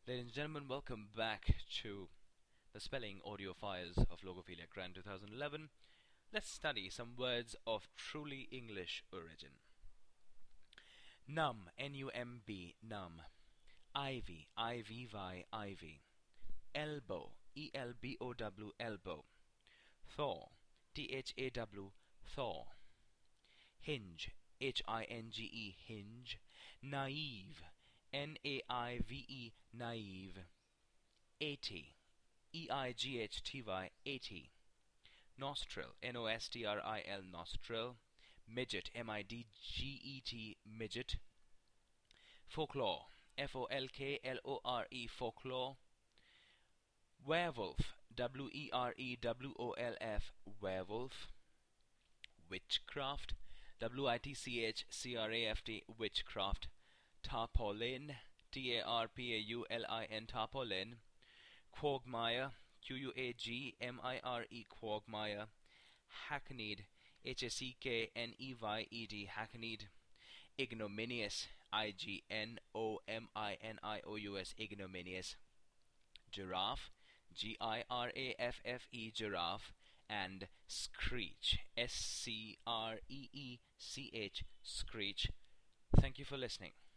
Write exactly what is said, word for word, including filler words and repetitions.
Ladies and gentlemen, welcome back to the spelling audio files of Logophilia Grand twenty eleven. Let's study some words of truly English origin. Numb, N U M B, numb. Ivy, I V Y, ivy. Elbow, E L B O W, elbow. Thaw, T H A W, thaw. Hinge, H I N G E, hinge. Naive, N A I V E, naive. Eighty, E I G H T Y, eighty. Nostril, N O S T R I L, nostril. Midget, M I D G E T, midget. Folklore, F O L K L O R E, folklore. Werewolf, W E R E W O L F, werewolf. Witchcraft, W I T C H C R A F T, witchcraft. Tarpaulin, T A R P A U L I N, tarpaulin. Quagmire, Q U A G M I R E, quagmire. Hackneyed, H A C K N E Y E D, hackneyed. Ignominious, I G N O M I N I O U S, ignominious. Giraffe, G I R A F F E, giraffe. And screech, S C R E E C H, screech. Thank you for listening.